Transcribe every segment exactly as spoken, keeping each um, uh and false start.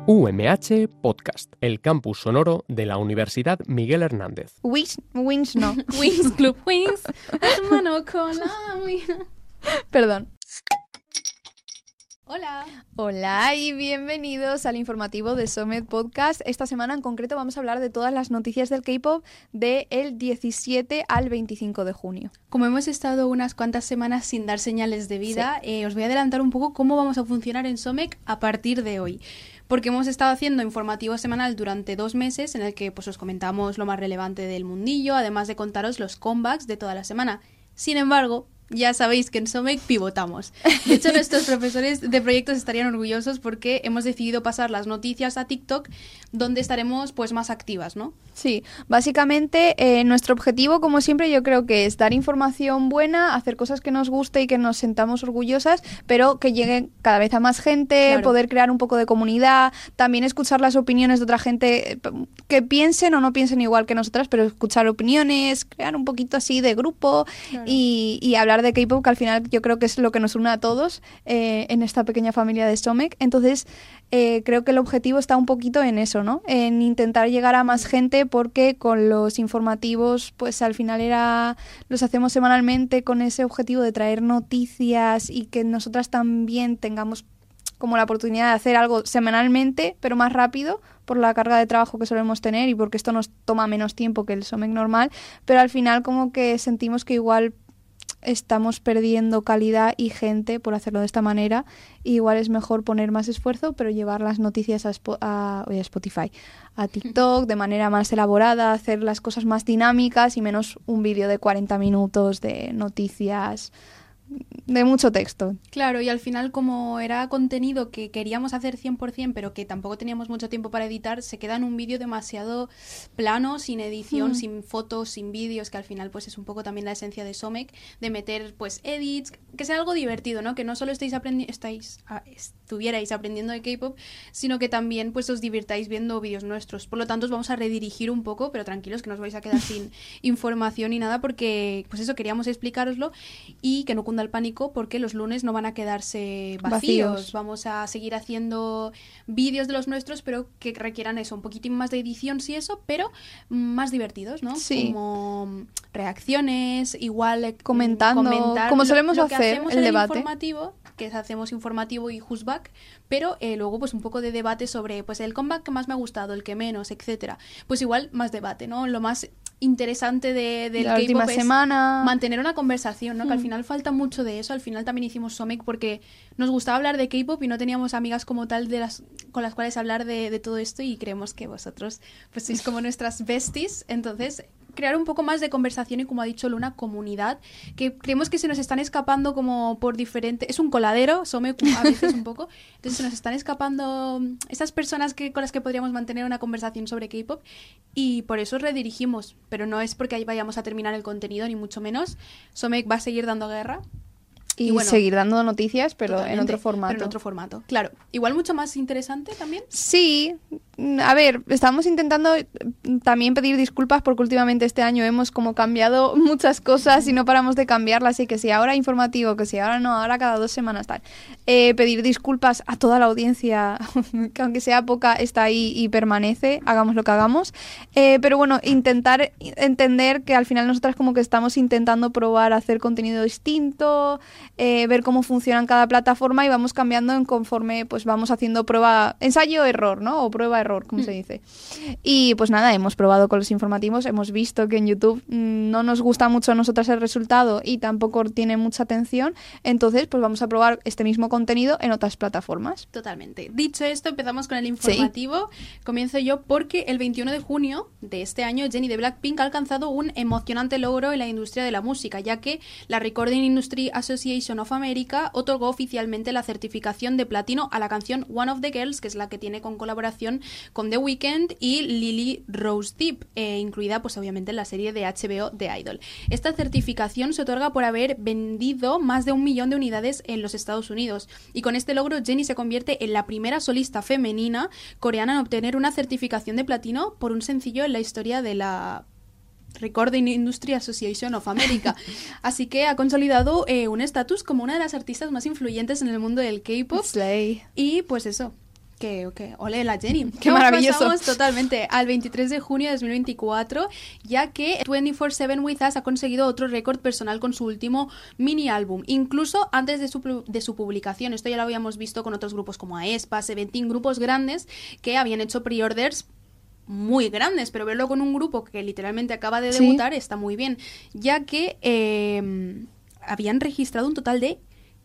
U M H Podcast, el campus sonoro de la Universidad Miguel Hernández. Wings, Wings no. Wings Club Wings, hermano con la mía. Perdón. Hola. Hola y bienvenidos al informativo de Somed Podcast. Esta semana en concreto vamos a hablar de todas las noticias del K-pop del diecisiete al veinticinco de junio. Como hemos estado unas cuantas semanas sin dar señales de vida, sí. eh, os voy a adelantar un poco cómo vamos a funcionar en Somek a partir de hoy. Porque hemos estado haciendo informativo semanal durante dos meses en el que pues, os comentamos lo más relevante del mundillo, además de contaros los comebacks de toda la semana. Sin embargo, ya sabéis que en Somek pivotamos. De hecho, nuestros profesores de proyectos estarían orgullosos porque hemos decidido pasar las noticias a TikTok, donde estaremos pues más activas, ¿no? Sí, básicamente eh, nuestro objetivo, como siempre, yo creo que es dar información buena, hacer cosas que nos guste y que nos sentamos orgullosas, pero que lleguen cada vez a más gente, claro. Poder crear un poco de comunidad, también escuchar las opiniones de otra gente que piensen o no piensen igual que nosotras, pero escuchar opiniones, crear un poquito así de grupo, claro. y, y hablar de K-pop, que al final yo creo que es lo que nos une a todos eh, en esta pequeña familia de Somek. Entonces eh, creo que el objetivo está un poquito en eso, ¿no? En intentar llegar a más gente, porque con los informativos pues al final era los hacemos semanalmente con ese objetivo de traer noticias y que nosotras también tengamos como la oportunidad de hacer algo semanalmente, pero más rápido por la carga de trabajo que solemos tener y porque esto nos toma menos tiempo que el Somek normal, pero al final como que sentimos que igual estamos perdiendo calidad y gente por hacerlo de esta manera. Igual es mejor poner más esfuerzo, pero llevar las noticias a, Spo- a, a Spotify, a TikTok, de manera más elaborada, hacer las cosas más dinámicas y menos un vídeo de cuarenta minutos de noticias de mucho texto. Claro, y al final como era contenido que queríamos hacer cien por ciento, pero que tampoco teníamos mucho tiempo para editar, se queda en un vídeo demasiado plano, sin edición, mm. sin fotos, sin vídeos, que al final pues es un poco también la esencia de Somek, de meter pues edits, que sea algo divertido, ¿no? Que no solo estéis aprendiendo, estáis, ah, estuvierais aprendiendo de K-pop, sino que también pues os divirtáis viendo vídeos nuestros. Por lo tanto, os vamos a redirigir un poco, pero tranquilos que no os vais a quedar sin información ni nada, porque pues eso, queríamos explicároslo y que no cunda el pánico, porque los lunes no van a quedarse vacíos. vacíos. Vamos a seguir haciendo vídeos de los nuestros, pero que requieran eso, un poquitín más de edición, sí eso, pero más divertidos, ¿no? Sí. Como reacciones, igual comentando, comentar, como solemos lo, lo hacer el, el debate. Informativo, que hacemos informativo y who's back, pero eh, luego pues un poco de debate sobre pues el comeback que más me ha gustado, el que menos, etcétera. Pues igual más debate, ¿no? Lo más interesante de, del la K-pop última es semana. mantener una conversación, ¿no? Hmm. Que al final falta mucho de eso. Al final también hicimos Somek porque nos gustaba hablar de K-pop y no teníamos amigas como tal de las con las cuales hablar de, de todo esto, y creemos que vosotros pues sois como nuestras besties. Entonces crear un poco más de conversación y, como ha dicho Luna, comunidad, que creemos que se nos están escapando como por diferentes... Es un coladero, Somek a veces un poco. Entonces se nos están escapando esas personas que con las que podríamos mantener una conversación sobre K-pop, y por eso redirigimos. Pero no es porque ahí vayamos a terminar el contenido, ni mucho menos. Somek va a seguir dando guerra. Y, y bueno, seguir dando noticias, pero en otro formato. Pero en otro formato, claro. Igual mucho más interesante también. Sí. A ver, estamos intentando también pedir disculpas porque últimamente este año hemos como cambiado muchas cosas y no paramos de cambiarlas. Así que si ahora informativo, que si ahora no, ahora cada dos semanas tal. Eh, pedir disculpas a toda la audiencia, que aunque sea poca, está ahí y permanece, hagamos lo que hagamos. Eh, pero bueno, intentar entender que al final nosotras como que estamos intentando probar hacer contenido distinto, eh, ver cómo funciona en cada plataforma, y vamos cambiando en conforme pues vamos haciendo prueba, ensayo-error, ¿no? O prueba-error, como mm. se dice. Y pues nada, hemos probado con los informativos, hemos visto que en YouTube mmm, no nos gusta mucho a nosotras el resultado y tampoco tiene mucha atención, entonces pues vamos a probar este mismo contenido en otras plataformas. Totalmente. Dicho esto, empezamos con el informativo. ¿Sí? Comienzo yo porque el veintiuno de junio de este año Jennie de Blackpink ha alcanzado un emocionante logro en la industria de la música, ya que la Recording Industry Association of America otorgó oficialmente la certificación de platino a la canción One of the Girls, que es la que tiene con colaboración con The Weeknd y Lily Rose Depp, eh, incluida pues obviamente en la serie de H B O The Idol. Esta certificación se otorga por haber vendido más de un millón de unidades en los Estados Unidos, y con este logro Jennie se convierte en la primera solista femenina coreana en obtener una certificación de platino por un sencillo en la historia de la Recording Industry Association of America. Así que ha consolidado eh, un estatus como una de las artistas más influyentes en el mundo del K-pop. Slay. Y pues eso, Que, que ole la Jenny. Qué maravilloso. Pasamos totalmente al veintitrés de junio de dos mil veinticuatro, ya que veinticuatro siete With Us ha conseguido otro récord personal con su último mini álbum, incluso antes de su, de su publicación. Esto ya lo habíamos visto con otros grupos como aespa, Seventeen, grupos grandes que habían hecho pre-orders muy grandes, pero verlo con un grupo que literalmente acaba de debutar, sí, está muy bien, ya que eh, habían registrado un total de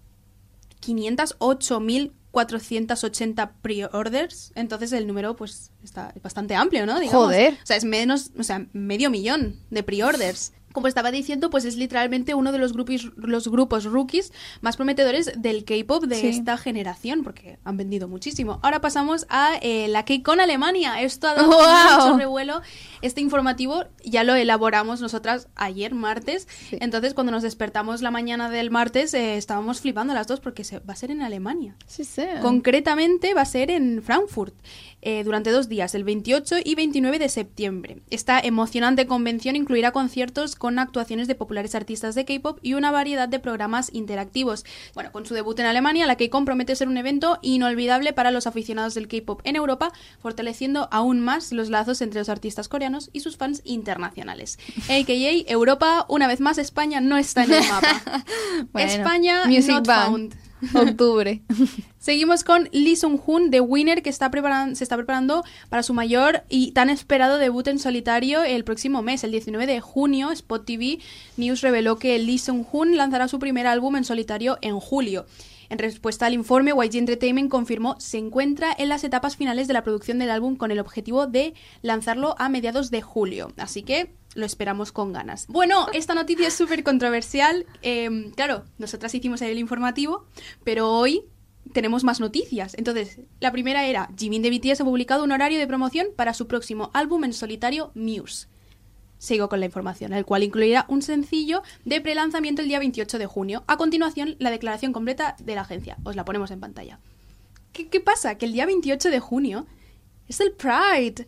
quinientos ocho mil cuatrocientos ochenta pre-orders, entonces el número pues está bastante amplio, ¿no? Digamos. Joder. O sea, es menos, o sea, medio millón de pre-orders. Como estaba diciendo, pues es literalmente uno de los grupos, los grupos rookies más prometedores del K-pop de sí. esta generación, porque han vendido muchísimo. Ahora pasamos a eh, la KCON Alemania. Esto ha dado wow. mucho revuelo. Este informativo ya lo elaboramos nosotras ayer, martes. Sí. Entonces, cuando nos despertamos la mañana del martes, eh, estábamos flipando las dos porque se, va a ser en Alemania. Sí, sí. Concretamente va a ser en Frankfurt. Eh, durante dos días, el veintiocho y veintinueve de septiembre. Esta emocionante convención incluirá conciertos con actuaciones de populares artistas de K-pop y una variedad de programas interactivos. Bueno, con su debut en Alemania, la KCON promete ser un evento inolvidable para los aficionados del K-pop en Europa, fortaleciendo aún más los lazos entre los artistas coreanos y sus fans internacionales. A K A Europa, una vez más, España no está en el mapa. Bueno, España Music not Bank. found. Octubre. Seguimos con Lee Sung-hoon de Winner, que está preparan- se está preparando para su mayor y tan esperado debut en solitario el próximo mes, el diecinueve de junio. Spot T V News reveló que Lee Sung-hoon lanzará su primer álbum en solitario en julio. En respuesta al informe, Y G Entertainment confirmó se encuentra en las etapas finales de la producción del álbum con el objetivo de lanzarlo a mediados de julio. Así que lo esperamos con ganas. Bueno, esta noticia es súper controversial. Eh, claro, nosotras hicimos el informativo, pero hoy tenemos más noticias. Entonces, la primera era, Jimin de B T S ha publicado un horario de promoción para su próximo álbum en solitario, Muse. Sigo con la información, el cual incluirá un sencillo de prelanzamiento el día veintiocho de junio. A continuación, la declaración completa de la agencia. Os la ponemos en pantalla. ¿Qué, qué pasa? Que el día veintiocho de junio es el Pride.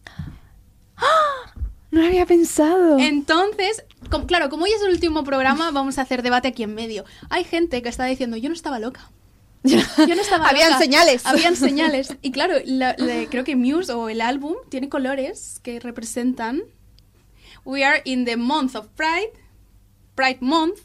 ¡Ah! No lo había pensado. Entonces, com- claro, como hoy es el último programa, vamos a hacer debate aquí en medio. Hay gente que está diciendo, yo no estaba loca. Yo no estaba Habían loca. señales. Habían señales. Y claro, la, la, creo que Muse o el álbum tiene colores que representan... We are in the month of Pride. Pride Month.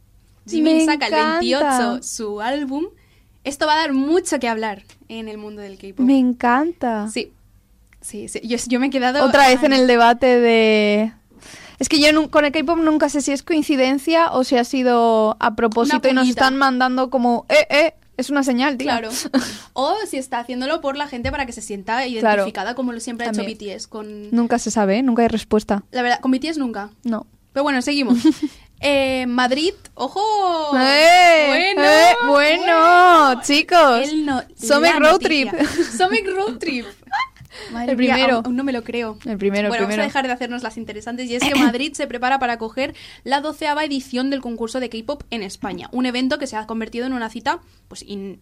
Jimin saca el veintiocho su álbum. Esto va a dar mucho que hablar en el mundo del K-pop. Me encanta. Sí. Sí, sí. Yo, yo me he quedado... Otra vez en el debate de... Es que yo no, con el K-pop nunca sé si es coincidencia o si ha sido a propósito y nos están mandando como... Eh, eh, es una señal, tío. Claro. O si está haciéndolo por la gente para que se sienta identificada, claro, como lo siempre ha hecho B T S. Con... Nunca se sabe, ¿eh? Nunca hay respuesta. La verdad, con B T S nunca. No. Pero bueno, seguimos. eh, Madrid, ¡ojo! ¡Eh! Bueno, eh, bueno, bueno, chicos. No, Summer Road Trip. Summer Road Trip. Madre el primero. Mía, aún, aún no me lo creo. El primero, bueno, el primero. Vamos a dejar de hacernos las interesantes. Y es que Madrid se prepara para acoger la doceava edición del concurso de K-pop en España. Un evento que se ha convertido en una cita pues in,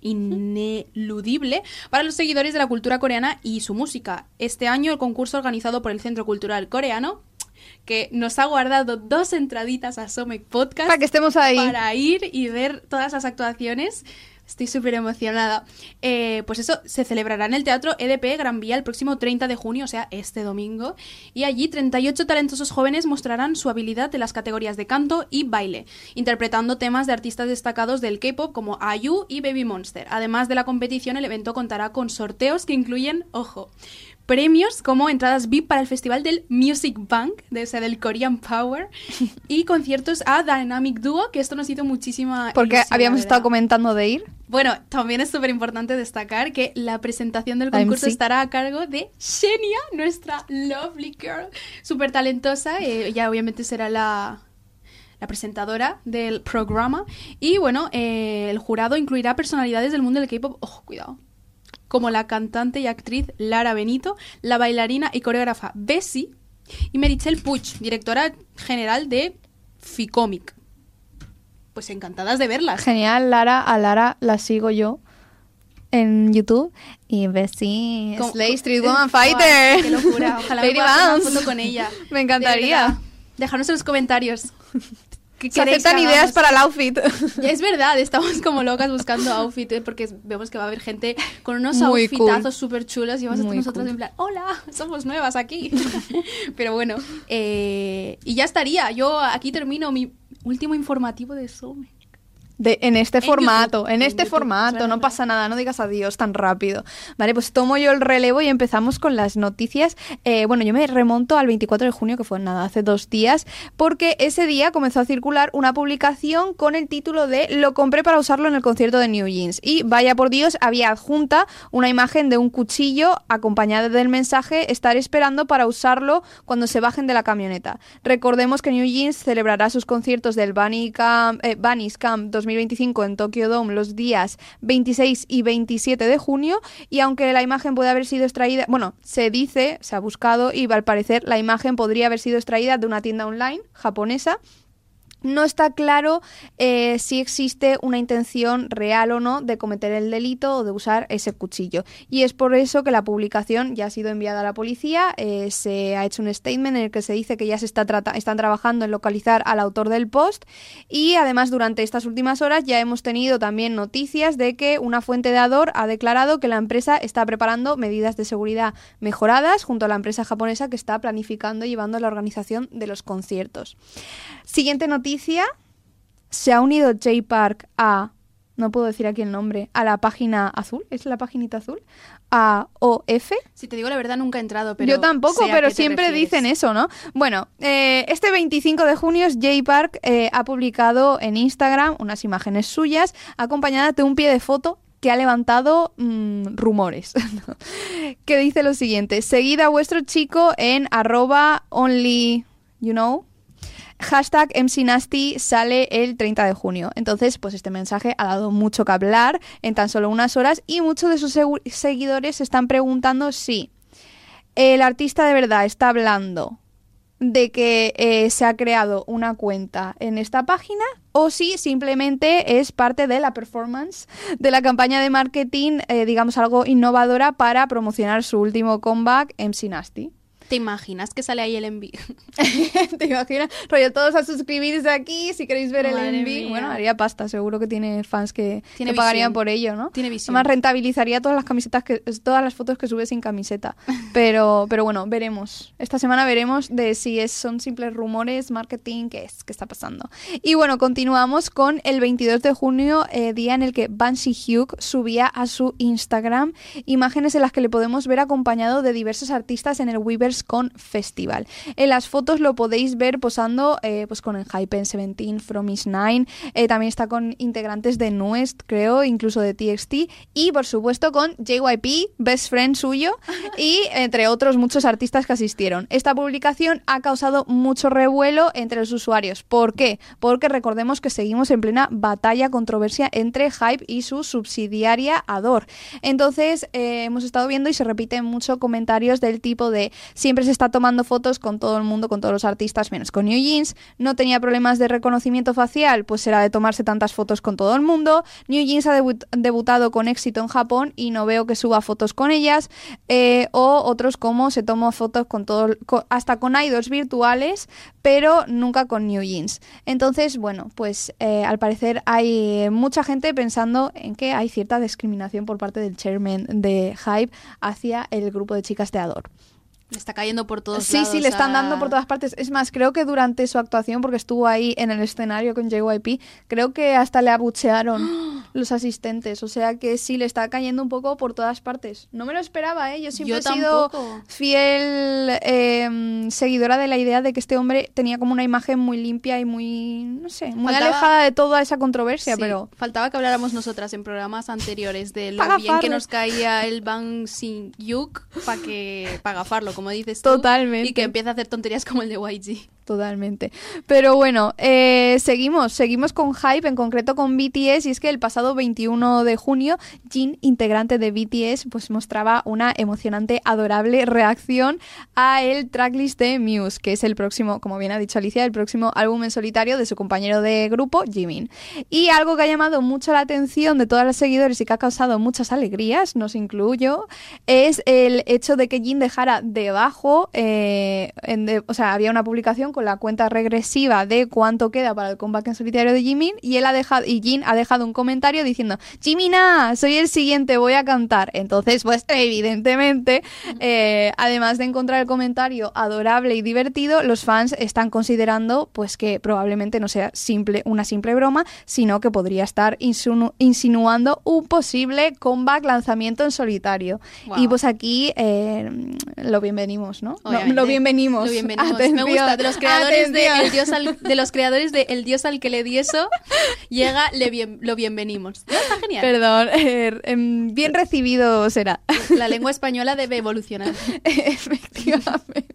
ineludible para los seguidores de la cultura coreana y su música. Este año el concurso organizado por el Centro Cultural Coreano, que nos ha guardado dos entraditas a Somek Podcast para que estemos ahí, para ir y ver todas las actuaciones. Estoy súper emocionada. Eh, pues eso, se celebrará en el Teatro E D P Gran Vía el próximo treinta de junio, o sea, este domingo. Y allí treinta y ocho talentosos jóvenes mostrarán su habilidad en las categorías de canto y baile, interpretando temas de artistas destacados del K-pop como I U y Baby Monster. Además de la competición, el evento contará con sorteos que incluyen, ojo, premios como entradas V I P para el festival del Music Bank, de ese del Korean Power, y conciertos a Dynamic Duo, que esto nos hizo muchísima porque ilusión, habíamos estado comentando de ir. Bueno, también es súper importante destacar que la presentación del concurso estará a cargo de Shenia, nuestra lovely girl, súper talentosa. Eh, ella obviamente será la... la presentadora del programa. Y bueno, eh, el jurado incluirá personalidades del mundo del K-pop. ¡Ojo, cuidado! Como la cantante y actriz Lara Benito, la bailarina y coreógrafa Bessie y Meritxell Puig, directora general de Ficomic. Pues encantadas de verlas. Genial, Lara. A Lara la sigo yo en YouTube. Y Bessie, Slay Street Woman Fighter. ¡Qué locura! Ojalá me pueda hacer una foto con ella. Me encantaría. Dejarnos en los comentarios ¿qué Se aceptan ideas para el outfit. Es verdad, estamos como locas buscando outfit, ¿eh? Porque vemos que va a haber gente con unos Muy outfitazos cool. súper chulos y vamos a estar Muy nosotros cool. en plan, hola, somos nuevas aquí. Pero bueno, eh, y ya estaría. Yo aquí termino mi último informativo de Zoom. De, en este En formato, YouTube, en en este YouTube, formato, claro, no claro. pasa nada, no digas adiós tan rápido. Vale, pues tomo yo el relevo y empezamos con las noticias. Eh, bueno, yo me remonto al veinticuatro de junio, que fue nada, hace dos días, porque ese día comenzó a circular una publicación con el título de "Lo compré para usarlo en el concierto de New Jeans". Y vaya por Dios, había adjunta una imagen de un cuchillo acompañada del mensaje "Estaré esperando para usarlo cuando se bajen de la camioneta". Recordemos que New Jeans celebrará sus conciertos del Bunny Camp, eh, Bunny's Camp dos mil veinticinco en Tokyo Dome los días veintiséis y veintisiete de junio, y aunque la imagen puede haber sido extraída, bueno, se dice, se ha buscado y al parecer la imagen podría haber sido extraída de una tienda online japonesa. No está claro eh, si existe una intención real o no de cometer el delito o de usar ese cuchillo. Y es por eso que la publicación ya ha sido enviada a la policía. Eh, se ha hecho un statement en el que se dice que ya se está trata- están trabajando en localizar al autor del post. Y además, durante estas últimas horas ya hemos tenido también noticias de que una fuente de Adore ha declarado que la empresa está preparando medidas de seguridad mejoradas junto a la empresa japonesa que está planificando y llevando la organización de los conciertos. Siguiente noticia. Se ha unido Jay Park a, no puedo decir aquí el nombre, a la página azul, ¿es la paginita azul? A O F. Si te digo la verdad, nunca he entrado, pero Yo tampoco, sé a pero qué te siempre refieres. dicen eso, ¿no? Bueno, eh, este veinticinco de junio Jay Park eh, ha publicado en Instagram unas imágenes suyas acompañadas de un pie de foto que ha levantado mmm, rumores. Que dice lo siguiente: seguid a vuestro chico en arroba only, you know, hashtag M C Nasty sale el treinta de junio. Entonces, pues este mensaje ha dado mucho que hablar en tan solo unas horas y muchos de sus segu- seguidores se están preguntando si el artista de verdad está hablando de que eh, se ha creado una cuenta en esta página o si simplemente es parte de la performance de la campaña de marketing, eh, digamos algo innovadora para promocionar su último comeback, M C Nasty. ¿Te imaginas que sale ahí el envío? ¿Te imaginas? Rollo, todos a suscribirse aquí si queréis ver Madre el envío. mía. Bueno, haría pasta, seguro que tiene fans que, Tiene que pagarían visión. por ello, ¿no? Tiene visión. Además, rentabilizaría todas las camisetas, que todas las fotos que sube sin camiseta. Pero, pero bueno, veremos. Esta semana veremos de si es, son simples rumores, marketing, qué es, qué está pasando. Y bueno, continuamos con el veintidós de junio, eh, día en el que Banshee Hugh subía a su Instagram imágenes en las que le podemos ver acompañado de diversos artistas en el Weavers Con Festival. En las fotos lo podéis ver posando eh, pues con Enhypen, Seventeen, From Is Nine, eh, también está con integrantes de Nuest, creo, incluso de T X T, y por supuesto con J Y P, best friend suyo, y entre otros muchos artistas que asistieron. Esta publicación ha causado mucho revuelo entre los usuarios. ¿Por qué? Porque recordemos que seguimos en plena batalla, controversia entre Hype y su subsidiaria Adore. Entonces eh, hemos estado viendo y se repiten mucho comentarios del tipo de siempre se está tomando fotos con todo el mundo, con todos los artistas, menos con New Jeans. No tenía problemas de reconocimiento facial, pues será de tomarse tantas fotos con todo el mundo. New Jeans ha debut- debutado con éxito en Japón y no veo que suba fotos con ellas. Eh, o otros como se toma fotos con todo, con, hasta con idols virtuales, pero nunca con New Jeans. Entonces, bueno, pues eh, al parecer hay mucha gente pensando en que hay cierta discriminación por parte del chairman de Hype hacia el grupo de chicas de Adore. Le está cayendo por todos Sí, lados. sí, le están a- dando por todas partes. Es más, creo que durante su actuación, porque estuvo ahí en el escenario con J Y P, creo que hasta le abuchearon los asistentes. O sea que sí, le está cayendo un poco por todas partes. No me lo esperaba, ¿eh? Yo siempre Yo he sido tampoco. fiel eh, seguidora de la idea de que este hombre tenía como una imagen muy limpia y muy, no sé, muy Faltaba- alejada de toda esa controversia, Sí, pero... faltaba que habláramos nosotras en programas anteriores de lo Pa' bien que gafarlo. nos caía el Bang Sin Yuk para que para gafarlo, como dices tú. Totalmente. Y que empiece a hacer tonterías como el de Y G. Totalmente. Pero bueno, eh, seguimos, seguimos con Hype, en concreto con B T S, y es que el pasado veintiuno de junio, Jin, integrante de B T S, pues mostraba una emocionante, adorable reacción a el tracklist de Muse, que es el próximo, como bien ha dicho Alicia, el próximo álbum en solitario de su compañero de grupo, Jimin. Y algo que ha llamado mucho la atención de todos los seguidores y que ha causado muchas alegrías, nos incluyo, es el hecho de que Jin dejara debajo, eh, en de- o sea, había una publicación con la cuenta regresiva de cuánto queda para el comeback en solitario de Jimin, y él ha dejado, y Jin ha dejado un comentario diciendo: Jimina, soy el siguiente, voy a cantar. Entonces, pues evidentemente, eh, además de encontrar el comentario adorable y divertido, los fans están considerando pues que probablemente no sea simple, una simple broma, sino que podría estar insinu- insinuando un posible comeback lanzamiento en solitario. Wow. Y pues aquí eh, lo bienvenimos, ¿no? No, lo bienvenimos. Lo bienvenimos. Me gusta. De los creadores de el dios al, de los creadores de El dios al que le di eso, llega, le bien, lo bienvenimos. ¿No? Está genial. Perdón, eh, eh, bien recibido será. La lengua española debe evolucionar. Efectivamente.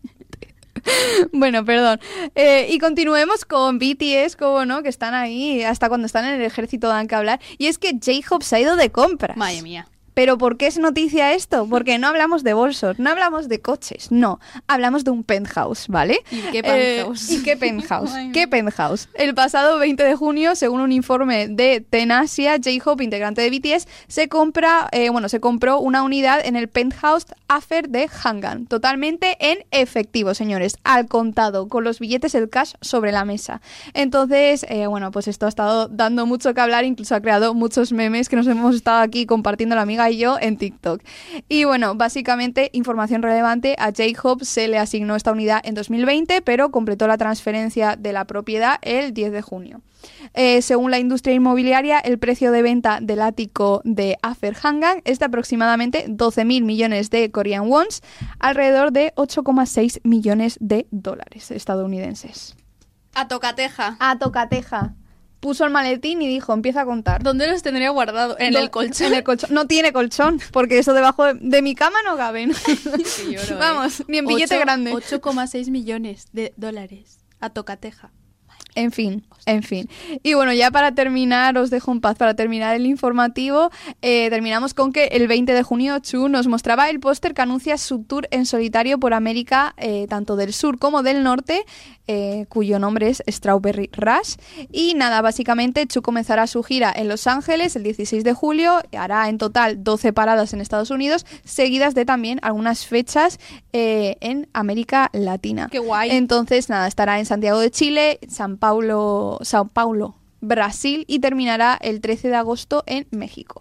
Bueno, perdón. Eh, y continuemos con B T S, como no, que están ahí, hasta cuando están en el ejército dan que hablar. Y es que J-Hope se ha ido de compras. Madre mía. ¿Pero por qué es noticia esto? Porque no hablamos de bolsos, no hablamos de coches, no. Hablamos de un penthouse, ¿vale? ¿Y qué penthouse? Eh, ¿Y qué penthouse? ¿Qué penthouse? El pasado veinte de junio, según un informe de Tenacia, J-Hope, integrante de B T S, se compra, eh, bueno, se compró una unidad en el penthouse Affair de Hangan, totalmente en efectivo, señores, al contado, con los billetes, el cash sobre la mesa. Entonces, eh, bueno, pues esto ha estado dando mucho que hablar, incluso ha creado muchos memes que nos hemos estado aquí compartiendo la amiga y yo en TikTok. Y bueno, básicamente, información relevante, a J-Hope se le asignó esta unidad en dos mil veinte, pero completó la transferencia de la propiedad el diez de junio. Eh, según la industria inmobiliaria, el precio de venta del ático de Affair Hangan es de aproximadamente doce mil millones de Korean wons, alrededor de ocho coma seis millones de dólares estadounidenses. A tocateja. A tocateja. Puso el maletín y dijo, empieza a contar. ¿Dónde los tendría guardado? ¿En el colchón? En el colchón. No tiene colchón, porque eso debajo de, de mi cama no caben. Lloro, Vamos, eh. ni en billete ocho, grande. ocho coma seis millones de dólares. A tocateja. En fin, en fin. Y bueno, ya para terminar, os dejo en paz, para terminar el informativo, eh, terminamos con que el veinte de junio Chu nos mostraba el póster que anuncia su tour en solitario por América, eh, tanto del sur como del norte, eh, cuyo nombre es Strawberry Rush. Y nada, básicamente Chu comenzará su gira en Los Ángeles el dieciséis de julio, hará en total doce paradas en Estados Unidos, seguidas de también algunas fechas eh, en América Latina. ¡Qué guay! Entonces, nada, estará en Santiago de Chile, San Paulo, Sao Paulo, Brasil, y terminará el trece de agosto en México.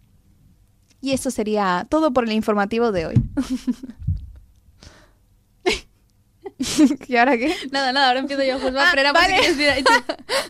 Y eso sería todo por el informativo de hoy. ¿Y ahora qué? Nada, nada, ahora empiezo yo a juzgar, pero era vale. si quieres decir...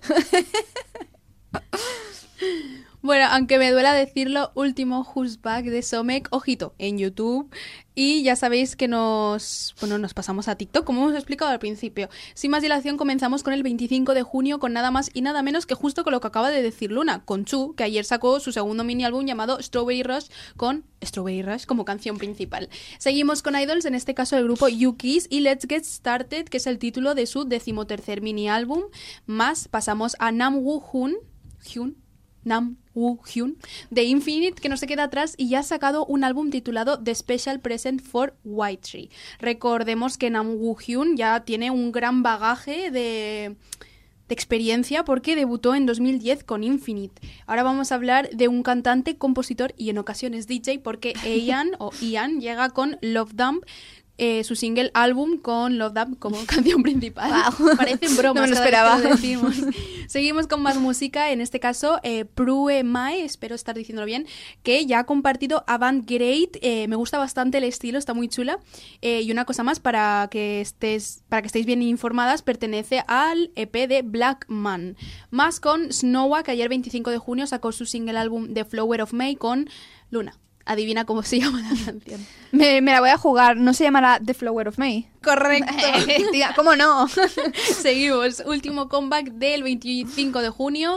Bueno, aunque me duela decirlo, último Who's-Back de Somek, ojito, en YouTube. Y ya sabéis que nos, bueno, nos pasamos a TikTok, como hemos explicado al principio. Sin más dilación, comenzamos con el veinticinco de junio, con nada más y nada menos que justo con lo que acaba de decir Luna, con Chu, que ayer sacó su segundo mini álbum llamado Strawberry Rush, con Strawberry Rush como canción principal. Seguimos con idols, en este caso el grupo U-Kiss, y Let's Get Started, que es el título de su decimotercer mini álbum. Más pasamos a Nam Woo Hyun, Hyun, Nam Woo Hyun, de Infinite, que no se queda atrás y ya ha sacado un álbum titulado The Special Present for White Tree. Recordemos que Nam Woo Hyun ya tiene un gran bagaje de, de experiencia porque debutó en dos mil diez con Infinite. Ahora vamos a hablar de un cantante, compositor y en ocasiones D J, porque Ian o Ian llega con Love Dump, Eh, su single álbum con Love Dump como canción principal. Wow. Parecen bromas. No me lo cada esperaba. vez que lo decimos. Seguimos con más música, en este caso eh, Prue Mai, espero estar diciéndolo bien, que ya ha compartido Avant Great. Eh, me gusta bastante el estilo, está muy chula. Eh, y una cosa más, para que estés, para que estéis bien informadas, pertenece al E P de Black Man. Más con Snowa, que ayer veinticinco de junio sacó su single álbum The Flower of May con Luna. Adivina cómo se llama la canción. Me, me la voy a jugar. ¿No se llamará The Flower of May? Correcto. Tía, ¿cómo no? Seguimos. Último comeback del veinticinco de junio.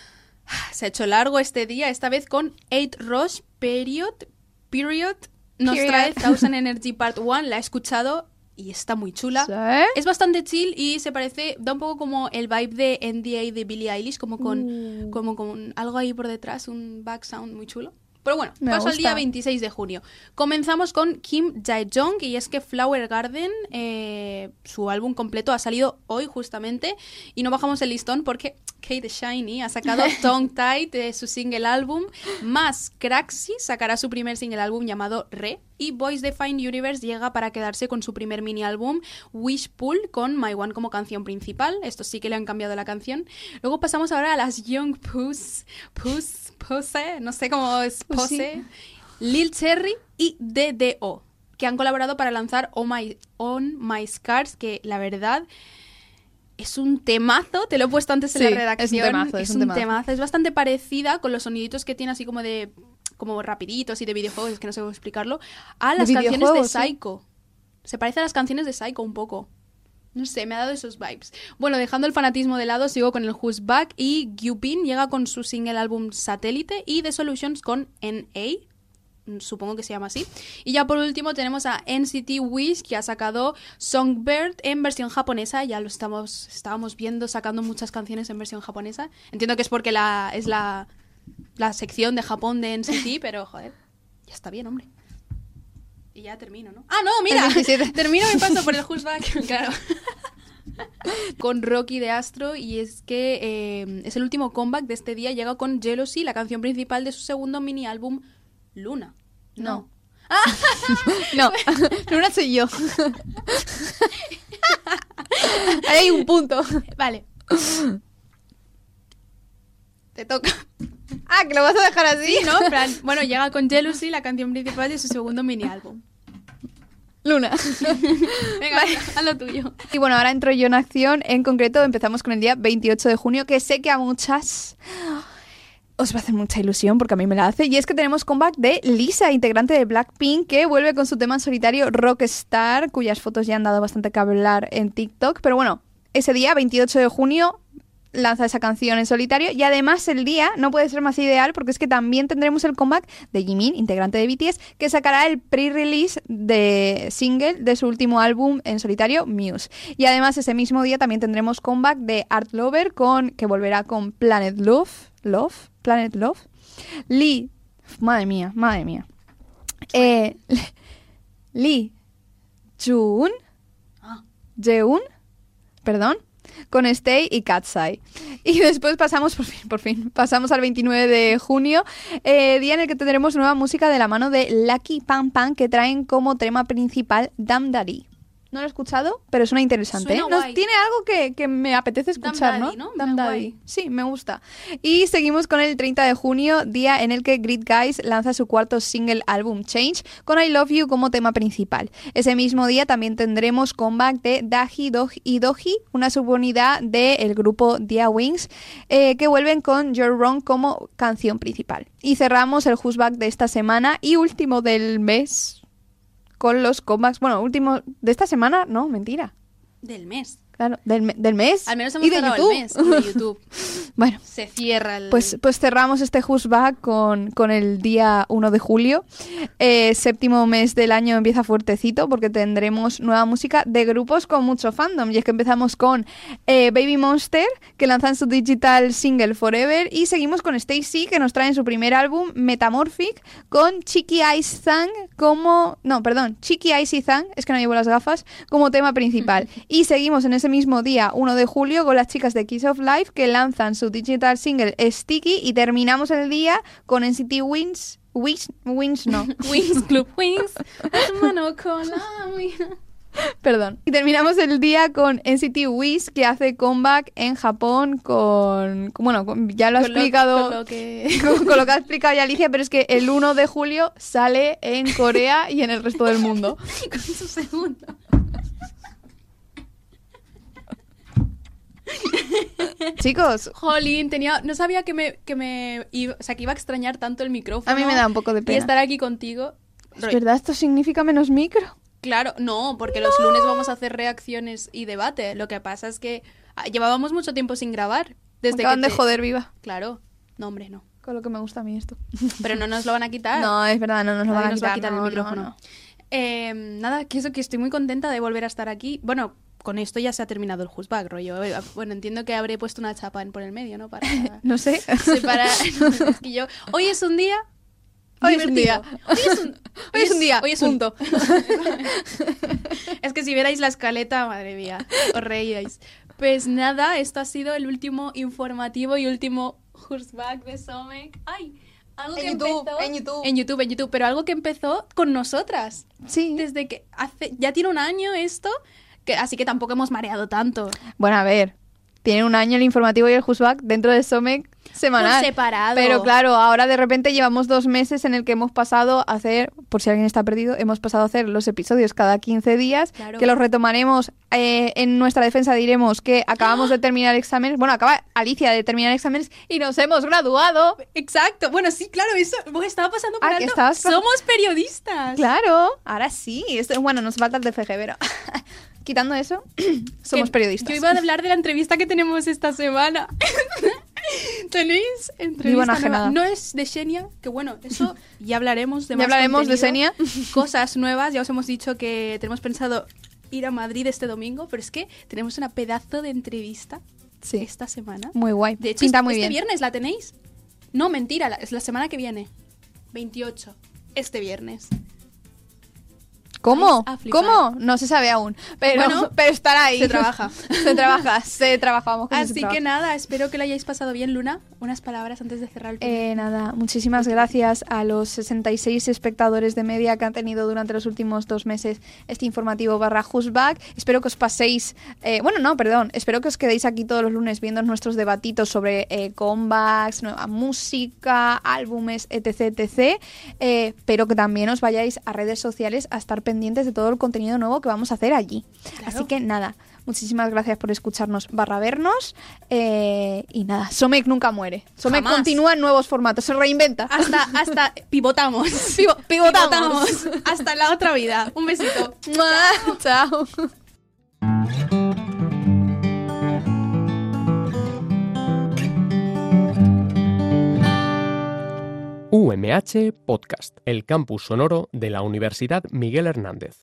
Se ha hecho largo este día, esta vez con eight Rush Period. Period. Nos Period. trae Thousand Energy Part uno. La he escuchado y está muy chula. ¿Sí? Es bastante chill y se parece, da un poco como el vibe de N D A de Billie Eilish, como con, Uh. como con algo ahí por detrás, un back sound muy chulo. Pero bueno, Me paso al gusta. día veintiséis de junio. Comenzamos con Kim Jae-jong, y es que Flower Garden, eh, su álbum completo, ha salido hoy justamente. Y no bajamos el listón porque Kate Shiny ha sacado Tongue Tied, eh, su single álbum. Más Craxi sacará su primer single álbum llamado Re. Y Boys Define Universe llega para quedarse con su primer mini álbum Wishful, con My One como canción principal. Esto sí que le han cambiado la canción. Luego pasamos ahora a las Young Puss, Puss, Pose, no sé cómo es Pose, sí. Lil Cherry y D D O, que han colaborado para lanzar On My, On My Scars, que la verdad es un temazo. Te lo he puesto antes en sí, la redacción. Es un temazo. Es, es un, un temazo. temazo. Es bastante parecida con los soniditos que tiene así como de... como rapiditos y de videojuegos, es que no sé cómo explicarlo, a las canciones de Psycho. ¿Sí? Se parece a las canciones de Psycho un poco. No sé, me ha dado esos vibes. Bueno, dejando el fanatismo de lado, sigo con el Who's Back y Gyupin llega con su single álbum Satélite y The Solutions con N A, supongo que se llama así. Y ya por último tenemos a N C T Wish, que ha sacado Songbird en versión japonesa. Ya lo estamos estábamos viendo sacando muchas canciones en versión japonesa. Entiendo que es porque la es la... la sección de Japón de N C T, pero joder, ya está bien, hombre. Y ya termino, ¿no? ¡Ah, no, mira! Termino mi paso por el Who's Back, claro. Con Rocky de Astro, y es que eh, es el último comeback de este día. Llega con Jealousy, la canción principal de su segundo mini álbum Luna. No. No, Luna soy yo. Ahí hay un punto. Vale. Te toca. Ah, que lo vas a dejar así, ¿no? Plan, bueno, llega con Jealousy, la canción principal de su segundo mini álbum. Luna. Venga, vale. Haz lo tuyo. Y bueno, ahora entro yo en acción. En concreto, empezamos con el día veintiocho de junio, que sé que a muchas os va a hacer mucha ilusión, porque a mí me la hace. Y es que tenemos comeback de Lisa, integrante de Blackpink, que vuelve con su tema en solitario Rockstar, cuyas fotos ya han dado bastante que hablar en TikTok. Pero bueno, ese día, veintiocho de junio... lanza esa canción en solitario, y además el día no puede ser más ideal porque es que también tendremos el comeback de Jimin, integrante de B T S, que sacará el pre-release de single de su último álbum en solitario, Muse. Y además ese mismo día también tendremos comeback de Art Lover, con, que volverá con Planet Love, Love, Planet Love, Lee, madre mía, madre mía, eh, Lee Jun, ah. Jeun, perdón, con Stay y Cat's Eye. Y después pasamos, por fin, por fin, pasamos al veintinueve de junio, eh, día en el que tendremos nueva música de la mano de Lucky Pan Pan, que traen como tema principal Dam Daddy. No lo he escuchado, pero suena interesante. ¿eh? Nos tiene algo que, que me apetece escuchar, Dam Daddy, ¿no? ¿no? Dam Daddy. Sí, me gusta. Y seguimos con el treinta de junio, día en el que Grid Guys lanza su cuarto single álbum Change, con I Love You como tema principal. Ese mismo día también tendremos comeback de Dahi Dohi y Dohi, una subunidad del grupo Dia Wings, eh, que vuelven con You're Wrong como canción principal. Y cerramos el Who's Back de esta semana y último del mes con los comebacks, bueno, último de esta semana, no, mentira. Del mes. Claro, del, me- del mes. Al menos hemos y de cerrado YouTube. el mes. Y de YouTube. Bueno, se cierra el... Pues, pues cerramos este Who's Back con, con el día uno de julio. Eh, séptimo mes del año empieza fuertecito porque tendremos nueva música de grupos con mucho fandom. Y es que empezamos con eh, Baby Monster, que lanzan su digital single Forever. Y seguimos con Stacey, que nos traen su primer álbum Metamorphic, con Cheeky Ice Thang como... No, perdón, Cheeky Icy Thang, es que no llevo las gafas, como tema principal. Y seguimos en ese mismo día, uno de julio, con las chicas de Kiss of Life, que lanzan su digital single Sticky, y terminamos el día con N C T Wings, Wings, Wings no, Wings Club Wings, tu mano con la mía. Perdón. Y terminamos el día con N C T Wish, que hace comeback en Japón con... con- bueno, con- ya lo ha Con lo- explicado... con lo que- con, con lo que ha explicado ya Alicia, pero es que el uno de julio sale en Corea y en el resto del mundo. Con su segundo. Chicos, Jolín, tenía, no sabía que me, que me iba, o sea, que iba a extrañar tanto el micrófono. a mí me da un poco de Y pena. estar aquí contigo. ¿Es verdad? ¿Esto significa menos micro? Claro, no, porque los lunes vamos a hacer reacciones y debate. Lo que pasa es que ah, llevábamos mucho tiempo sin grabar. Me Desde acaban que de te- joder viva. Claro, no, hombre, no. Con lo que me gusta a mí esto. Pero no nos lo van a quitar. No, es verdad, no nos lo Nadie van a nos va a quitar, quitar el no, micrófono. no, no. Eh, nada, que eso, que estoy muy contenta de volver a estar aquí. Bueno, con esto ya se ha terminado el Who's Back, rollo. Eh, Bueno, entiendo que habré puesto una chapa en- por el medio, ¿no? Para No sé. separar. Es que yo, hoy es un día. Hoy es un divertido. día. Hoy es un, Hoy es un día, Hoy es punto. Un... Es que si vierais la escaleta, madre mía, os reiríais. Pues nada, esto ha sido el último informativo y último Who's Back de Somek. ¡Ay! Algo En que YouTube, empezó, en YouTube. En YouTube, en YouTube, pero algo que empezó con nosotras. Sí. Desde que hace... Ya tiene un año esto, que, así que tampoco hemos mareado tanto. Bueno, a ver, tiene un año el informativo y el Hushback dentro de Somec semanal. Por separado. Pero claro, ahora de repente llevamos dos meses en el que hemos pasado a hacer, por si alguien está perdido, hemos pasado a hacer los episodios cada quince días, Claro. que los retomaremos. Eh, en nuestra defensa diremos que acabamos de terminar exámenes. Bueno, acaba Alicia de terminar exámenes y nos hemos graduado. Exacto. Bueno, sí, claro, eso pues, estaba pasando por Ah, que alto. estabas- Somos periodistas. Claro, ahora sí. Esto- bueno, nos falta el T F G, pero quitando eso, somos Que periodistas. Yo iba a hablar de la entrevista que tenemos esta semana. Tenéis Vivo entrevista enajenada. nueva. No es de Xenia, que bueno, eso ya hablaremos de Ya más hablaremos de contenido, Xenia. Cosas nuevas, ya os hemos dicho que tenemos pensado ir a Madrid este domingo, pero es que tenemos una pedazo de entrevista Sí. esta semana. Muy guay. De hecho, Pinta este, muy este bien. viernes la tenéis. No, mentira, la- es la semana que viene. veintiocho. Este viernes. ¿Cómo? Vais a flipar. ¿Cómo? No se sabe aún. Pero, Bueno, pero estará ahí. se trabaja. se trabaja, se trabaja. Vamos, que sí se Así trabaja. que nada, espero que lo hayáis pasado bien, Luna. Unas palabras antes de cerrar el primer. Eh, nada, muchísimas gracias a los sesenta y seis espectadores de media que han tenido durante los últimos dos meses este informativo barra Hushback. Espero que os paséis, eh, bueno, no, perdón, espero que os quedéis aquí todos los lunes viendo nuestros debatitos sobre eh, comebacks, nueva música, álbumes, etc, etcétera. Eh, pero que también os vayáis a redes sociales a estar pendientes de todo el contenido nuevo que vamos a hacer allí. Claro. Así que nada, muchísimas gracias por escucharnos barra vernos. Eh, y nada, Somec nunca muere. Somec Jamás. continúa en nuevos formatos, se reinventa. Hasta, hasta pivotamos. Pivo- pivotamos. Hasta la otra vida. Un besito. ¡Mua! Chao. U M H Podcast, el campus sonoro de la Universidad Miguel Hernández.